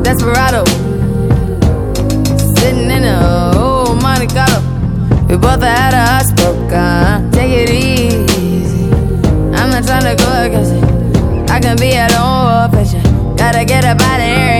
Desperado, sitting in a old Monte Carlo. We both had a hot spoke, take it easy. I'm not trying to go against it. I can be at home or picture. Gotta get up out of here.